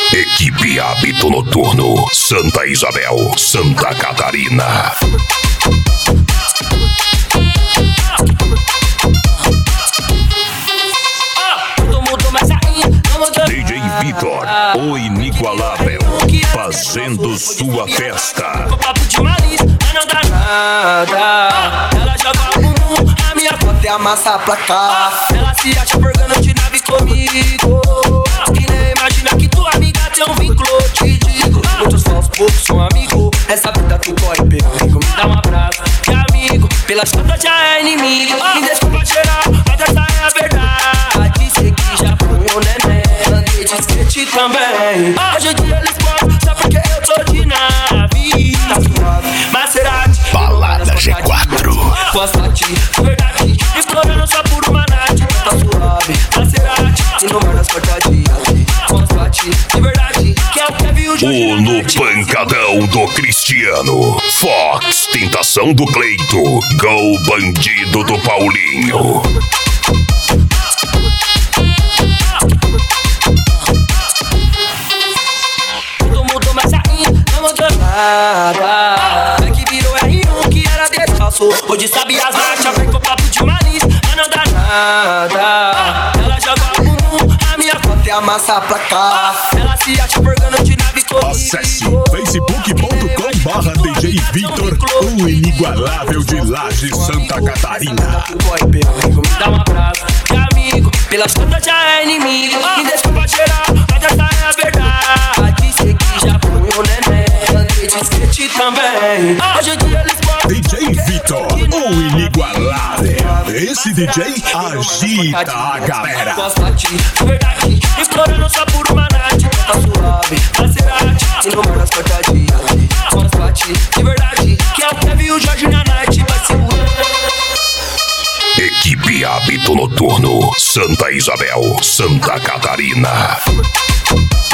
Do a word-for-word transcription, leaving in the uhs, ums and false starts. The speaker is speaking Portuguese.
Equipe Hábito Noturno, Santa Isabel, Santa Catarina. D J Vitor, o inigualável, fazendo sua festa. Papo de malícia, mas não dá nada. Ela joga o bumbum, a minha foto é a massa pra cá. Ela se acha pegando de nave comigo. E nem imagina que tua amiga tem um vínculo. Te digo, muitos falsos, poucos são amigos. Essa vida tu corre perigo, me dá um abraço de amigo. Pelas contas já é inimigo. Me desculpa geral, mas essa é a verdade. Sei que já foi um neném, andei de skate também. Hoje em dia eles podem, só porque eu tô de nave. Tá suave, Maserati, Balada G quatro. Passat, verdade, explorando só por uma night. Tá suave, Maserati, e no mar das cortadinhas. Passat, de verdade, que é o que viu o O no pancadão do Cristiano. Fox, tentação do Cleito. Gol bandido do Paulinho. Tudo mudou, mas ainda não mudou nada. É que virou R um que era descalço. Hoje sabe as marchas, vem com papo de malícia, mas não dá nada. Ela joga o bumbum, a minha foto é a massa pra cá. Ela se acha pegando de nave comigo. Acesse facebook ponto com barra D J Vitor, o inigualável de Laje, Santa Catarina. Me dá um abraço de amigo. Pelas contas já é inimigo. Me desculpa geral, mas essa é a verdade. Sei que já foi um neném, andei de skate também. Hoje em dia eles podem. D J Vitor, o inigualável. Esse D J agita a galera. Passat, verdade, explorando só por uma night. Tá suave, Maserati, e no mar das cortadinhas. Passat, de verdade, que é o que viu o Jorge na night. Vai segurando. Equipe Hábito Noturno, Santa Isabel, Santa Catarina.